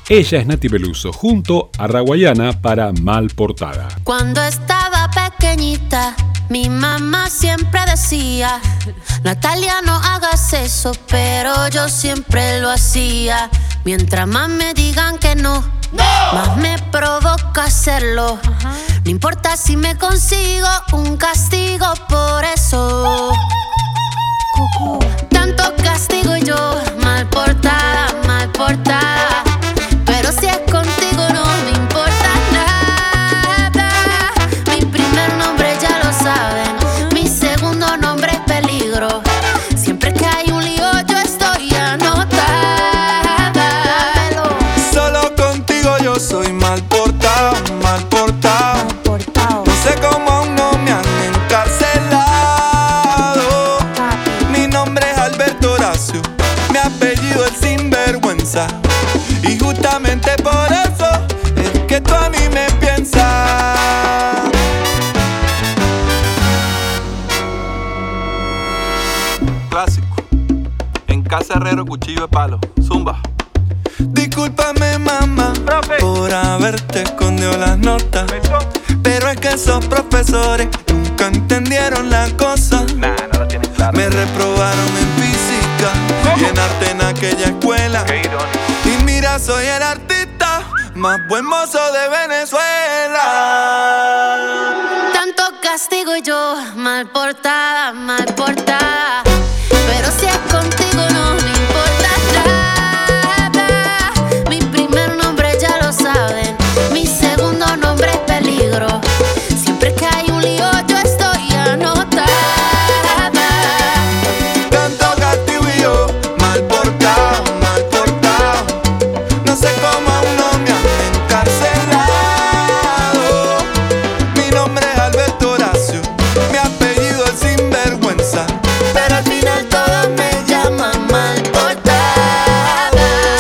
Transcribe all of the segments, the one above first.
Ella es Nati Peluso, junto a Raguayana para Mal Portada. Cuando estaba pequeñita, mi mamá siempre decía: Natalia, no hagas eso, pero yo siempre lo hacía. Mientras más me digan que no, más me provoca hacerlo. No importa si me consigo un castigo por eso. Tanto castigo y yo mal portada, mal portada. Pero si es contigo no me importa nada. Mi primer nombre ya lo saben, mi segundo nombre es peligro. Siempre que hay un lío yo estoy anotada. Solo contigo yo soy mal portado, mal portado. No sé cómo aún no me han encarcelado. Mi nombre es Alberto Horacio, mi apellido es Sinvergüenza. Y justamente por eso es que tú a mí me piensas. Clásico. En casa herrero, cuchillo de palo. Zumba. Discúlpame, mamá, profe, por haberte escondido las notas. Pero es que esos profesores nunca entendieron la cosa. Nah, no la tienen clara. Me reprobaron en física y en arte en aquella escuela. Qué irónico. Y mira, soy el artista más buen mozo de Venezuela. Tanto castigo y yo mal portada, mal portada. Pero si es contigo no me importa nada. Mi primer nombre ya lo saben, mi segundo nombre es peligro. Siempre que hay un lío yo estoy anotada. Tanto castigo y yo mal portado, mal portado. No sé cómo aún no me han encarcelado. Mi nombre es Alberto Horacio, mi apellido es Sinvergüenza. Pero al final todos me llaman mal portada.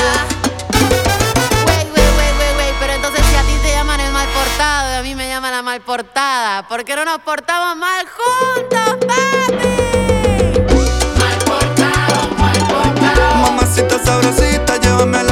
Wey, pero entonces si a ti te llaman el mal portado y a mí me llaman la mal portada, ¿por qué no nos portamos mal juntos, papi? Mamacita sabrosita, llévame a la